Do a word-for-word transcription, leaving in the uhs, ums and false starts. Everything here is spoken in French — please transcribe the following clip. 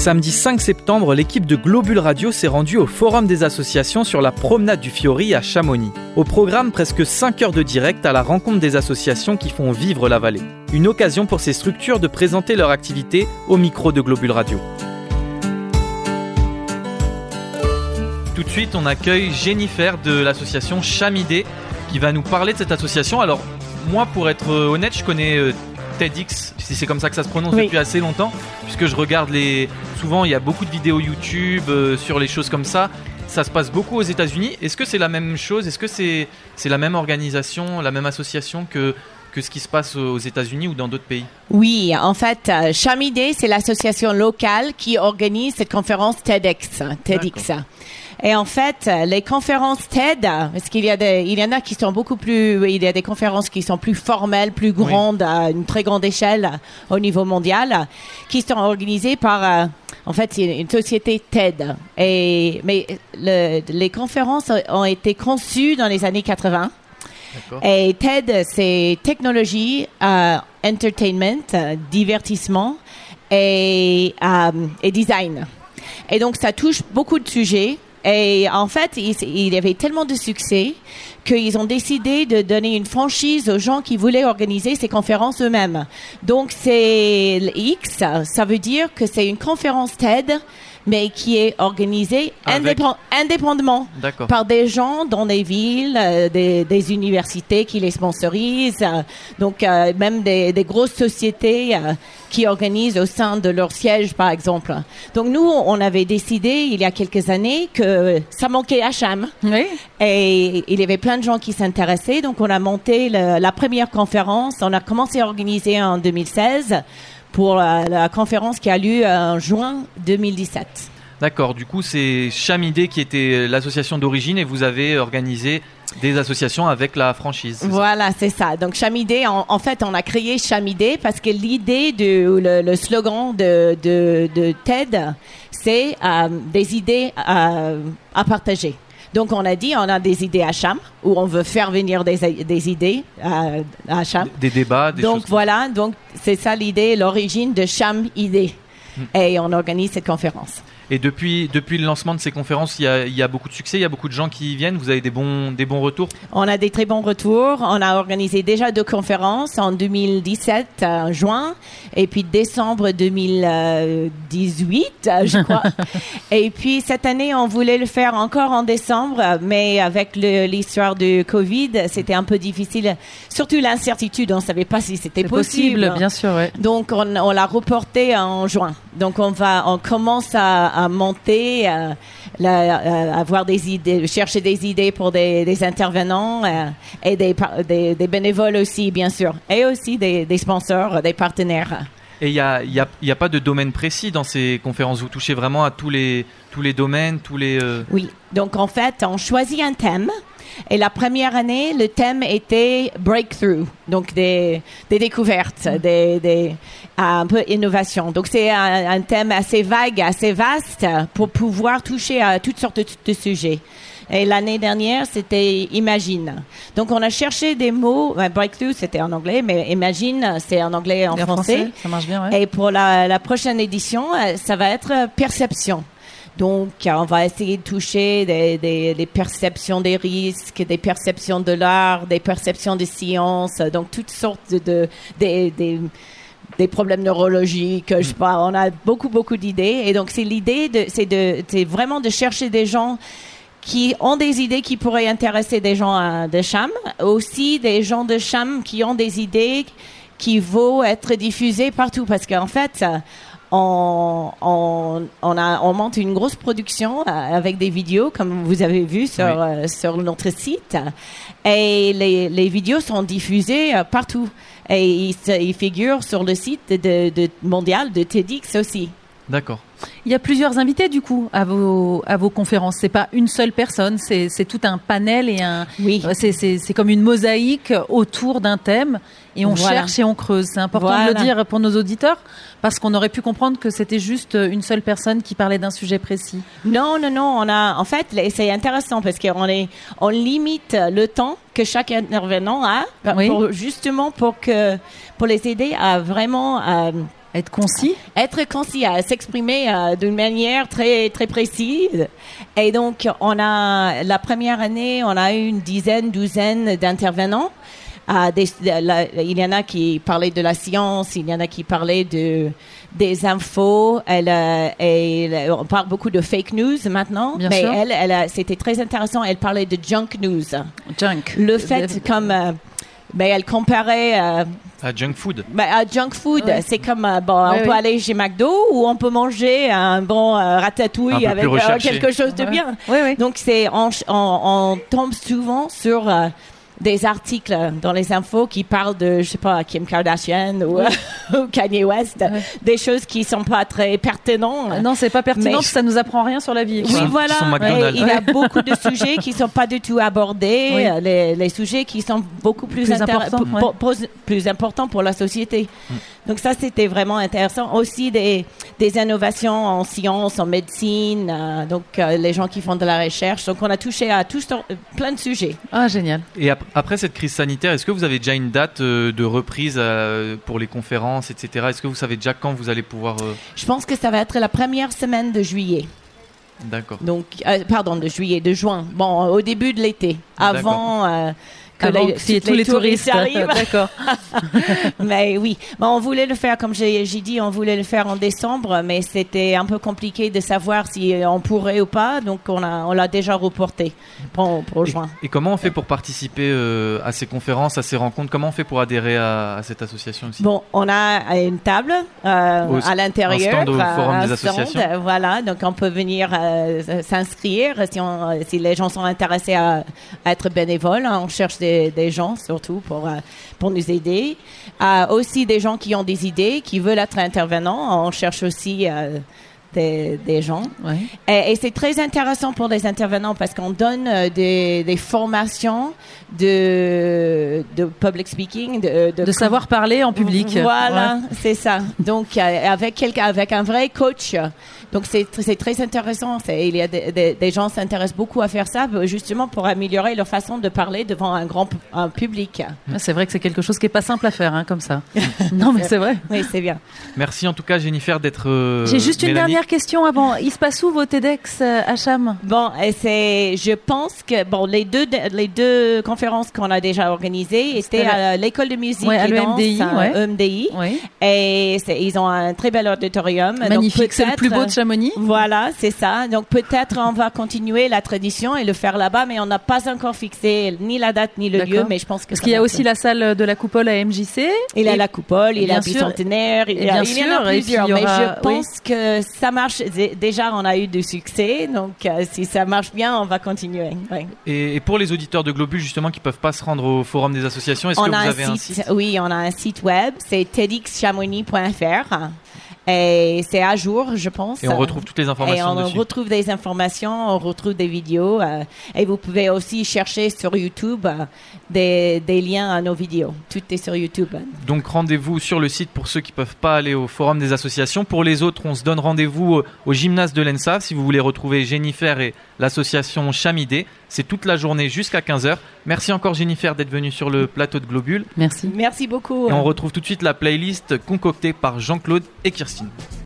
samedi cinq septembre, l'équipe de Globule Radio s'est rendue au Forum des associations sur la promenade du Fiori à Chamonix. Au programme, presque cinq heures de direct à la rencontre des associations qui font vivre la vallée. Une occasion pour ces structures de présenter leur activité au micro de Globule Radio. Tout de suite, on accueille Jennifer de l'association Chamidé qui va nous parler de cette association. Alors, moi, pour être honnête, je connais euh, TEDx, si c'est comme ça que ça se prononce, oui. depuis assez longtemps, puisque je regarde les... Souvent, il y a beaucoup de vidéos YouTube euh, sur les choses comme ça. Ça se passe beaucoup aux États-Unis. Est-ce que c'est la même chose ? Est-ce que c'est, c'est la même organisation, la même association que, que ce qui se passe aux États-Unis ou dans d'autres pays ? Oui, en fait, euh, Chamidé, c'est l'association locale qui organise cette conférence TEDx. TEDx. D'accord. Et en fait, les conférences TED, parce qu'il y a des, il y en a qui sont beaucoup plus, il y a des conférences qui sont plus formelles, plus grandes, oui. à une très grande échelle au niveau mondial, qui sont organisées par, euh, en fait, c'est une société TED. Et, mais le, les conférences ont été conçues dans les années quatre-vingts. D'accord. Et TED, c'est technologie, euh, entertainment, euh, divertissement et, euh, et design. Et donc, ça touche beaucoup de sujets. Et en fait, il, il y avait tellement de succès qu'ils ont décidé de donner une franchise aux gens qui voulaient organiser ces conférences eux-mêmes. Donc, c'est X, ça veut dire que c'est une conférence TED, mais qui est organisée indép- indépendamment D'accord. par des gens dans des villes, euh, des, des universités qui les sponsorisent, euh, donc euh, même des, des grosses sociétés euh, qui organisent au sein de leur siège, par exemple. Donc nous, on avait décidé il y a quelques années que ça manquait à Cham. Oui. Et il y avait plein de gens qui s'intéressaient, donc on a monté le, la première conférence. On a commencé à organiser en deux mille seize. Pour la, la conférence qui a lieu en juin deux mille dix-sept. D'accord, du coup c'est Chamidé qui était l'association d'origine et vous avez organisé des associations avec la franchise. C'est voilà, ça c'est ça. Donc Chamidé, en, en fait on a créé Chamidé parce que l'idée, de, le, le slogan de, de, de TED, c'est euh, des idées euh, à partager. Donc, on a dit, on a des idées à Cham, où on veut faire venir des, des idées à, à Cham. Des débats, des donc, choses. Voilà, donc c'est ça l'idée, l'origine de Cham Idée. Mmh. Et on organise cette conférence. Et depuis, depuis le lancement de ces conférences, il y a, il y a beaucoup de succès, il y a beaucoup de gens qui y viennent. Vous avez des bons, des bons retours ? On a des très bons retours. On a organisé déjà deux conférences en deux mille dix-sept, en juin, et puis décembre deux mille dix-huit, je crois. Et puis cette année, on voulait le faire encore en décembre, mais avec le, l'histoire du Covid, c'était un peu difficile. Surtout l'incertitude, on ne savait pas si c'était C'est possible. possible, bien sûr, ouais. Donc on, on l'a reporté en juin. Donc on va, on commence à, à monter, euh, la, euh, avoir des idées, chercher des idées pour des, des intervenants euh, et des, des, des bénévoles aussi, bien sûr, et aussi des, des sponsors, des partenaires. Et il n'y a, y a, y a pas de domaine précis dans ces conférences. Vous touchez vraiment à tous les, tous les domaines, tous les... Euh... Oui, donc en fait, on choisit un thème. Et la première année, le thème était breakthrough, donc des, des découvertes, mmh. des, des, un peu innovation. Donc c'est un, un thème assez vague, assez vaste pour pouvoir toucher à toutes sortes de, de sujets. Et l'année dernière, c'était Imagine. Donc on a cherché des mots, breakthrough c'était en anglais, mais Imagine c'est en anglais et en, et en français. français. Ça marche bien, ouais. Et pour la, la prochaine édition, ça va être perception. Donc, on va essayer de toucher des, des, des perceptions des risques, des perceptions de l'art, des perceptions des sciences, donc toutes sortes de, de des, des, des problèmes neurologiques. Je sais pas, on a beaucoup beaucoup d'idées, et donc c'est l'idée, de, c'est de, c'est vraiment de chercher des gens qui ont des idées qui pourraient intéresser des gens de Cham, aussi des gens de Cham qui ont des idées qui vont être diffusées partout, parce qu'en fait. On, on, on, a, on monte une grosse production avec des vidéos, comme vous avez vu sur, oui. euh, sur notre site. Et les, les vidéos sont diffusées partout. Et ils, ils figurent sur le site de, de mondial de TEDx aussi. D'accord. Il y a plusieurs invités du coup à vos à vos conférences. C'est pas une seule personne, c'est c'est tout un panel et un. Oui. C'est c'est c'est comme une mosaïque autour d'un thème et on voilà. cherche et on creuse. C'est important voilà. de le dire pour nos auditeurs parce qu'on aurait pu comprendre que c'était juste une seule personne qui parlait d'un sujet précis. Non non non. On a en fait c'est intéressant parce qu'on est on limite le temps que chaque intervenant a oui. pour, justement pour que pour les aider à vraiment à Être concis. Être concis, à s'exprimer euh, d'une manière très très précise. Et donc, on a la première année, on a eu une dizaine, douzaine d'intervenants. Euh, des, de, la, il y en a qui parlaient de la science, il y en a qui parlaient de des infos. Elle, euh, elle, on parle beaucoup de fake news maintenant, Bien mais sûr. elle, elle, a, c'était très intéressant. Elle parlait de junk news. Junk. Le fait de... comme euh, ben, elle comparait euh, à junk food. Ben, à junk food, Ouais. c'est comme euh, bon, Ouais, on peut oui. aller chez McDo ou on peut manger un bon euh, ratatouille Un peu avec plus euh, recherché. quelque chose de Ouais. bien. Oui, oui. Donc c'est on, on, on tombe souvent sur euh, des articles dans les infos qui parlent de, je sais pas, Kim Kardashian ou, ou Kanye West, Ouais. des choses qui sont pas très pertinentes. Non, c'est pas pertinent, Mais- ça nous apprend rien sur la vie. Oui, quoi. sont- voilà. qui sont Et McDonald's. il y a beaucoup de sujets qui sont pas du tout abordés, Oui. euh, les, les sujets qui sont beaucoup plus, Plus intér- importants, p- ouais. p- pos- plus importants pour la société. Donc ça, c'était vraiment intéressant. Aussi des, des innovations en sciences, en médecine, euh, donc euh, les gens qui font de la recherche. Donc on a touché à tout, sor- euh, plein de sujets. Ah, génial. Et ap- après cette crise sanitaire, est-ce que vous avez déjà une date euh, de reprise euh, pour les conférences, et cetera. Est-ce que vous savez déjà quand vous allez pouvoir... euh, Je pense que ça va être la première semaine de juillet. D'accord. Donc, euh, pardon, de juillet, de juin. Bon, au début de l'été, avant euh, que Avant les- que s'il y ait toutes tous les touristes arrivent. D'accord. Mais oui, bon, on voulait le faire, comme j'ai j'ai dit, on voulait le faire en décembre, mais c'était un peu compliqué de savoir si on pourrait ou pas, donc on a on l'a déjà reporté pour, pour Et, juin. et comment on fait pour participer euh, à ces conférences, à ces rencontres? Comment on fait pour adhérer à, à cette association aussi? Bon, on a une table euh, Au- à l'intérieur, un stand au euh, Forum un des stand, associations. euh, voilà, donc on peut venir euh, s'inscrire si, on, euh, si les gens sont intéressés à, à être bénévoles. On cherche des, des gens surtout pour, euh, pour nous aider. Euh, aussi des gens qui ont des idées, qui veulent être intervenants. On cherche aussi euh, des, des gens. Ouais. Et, et c'est très intéressant pour les intervenants parce qu'on donne euh, des, des formations de, de public speaking, de, De savoir parler en public. Voilà, Ouais. c'est ça. Donc euh, avec quelqu'un, avec un vrai coach. Donc c'est tr- c'est très intéressant. C'est, il y a des, des, des gens qui s'intéressent beaucoup à faire ça, justement pour améliorer leur façon de parler devant un grand pu- un public. Ouais, C'est vrai que c'est quelque chose qui est pas simple à faire, hein, comme ça. Non, mais c'est vrai. Oui, c'est bien. Merci en tout cas Jennifer d'être... euh, J'ai juste une Mélanie. dernière question avant. Il se passe où vos TEDx euh, à Cham? Bon, et c'est, je pense que bon, les deux, les deux conférences qu'on a déjà organisées étaient C'était à l'école de musique Ouais, à et l'E M danse, D I, à ouais. E M D I. Oui. Et c'est, ils ont un très bel auditorium. Donc Magnifique, c'est le peut-être- plus beau de Chamonix. Voilà, c'est ça. Donc peut-être on va continuer la tradition et le faire là-bas, mais on n'a pas encore fixé ni la date ni le D'accord. lieu. Mais je pense que Parce ça qu'il y a va aussi être- la salle de la coupole à M J C. Il y a Et- la coupole, et il y a bien le sûr- bicentenaire, il et y, a, bien il y en a sûr, et puis plusieurs. il y Mais aura- je pense que ça marche. Dé- Déjà, on a eu du succès, donc euh, si ça marche bien, on va continuer. Ouais. Et, et pour les auditeurs de Globule justement qui peuvent pas se rendre au forum des associations, est-ce On que vous a un avez un site, site? oui, on a un site web, c'est tedx chamonix point f r et c'est à jour, je pense. Et on retrouve toutes les Et informations on dessus. retrouve des informations, on retrouve des vidéos, euh, et vous pouvez aussi chercher sur YouTube euh, des, des liens à nos vidéos. Tout est sur YouTube. Donc rendez-vous sur le site pour ceux qui peuvent pas aller au forum des associations. Pour les autres, on se donne rendez-vous au, au gymnase de l'E N S A si vous voulez retrouver Jennifer et l'association Chamidé. C'est toute la journée jusqu'à quinze heures. Merci encore Jennifer d'être venue sur le plateau de Globule. Merci. Merci beaucoup. Et on retrouve tout de suite la playlist concoctée par Jean-Claude et Kirstine.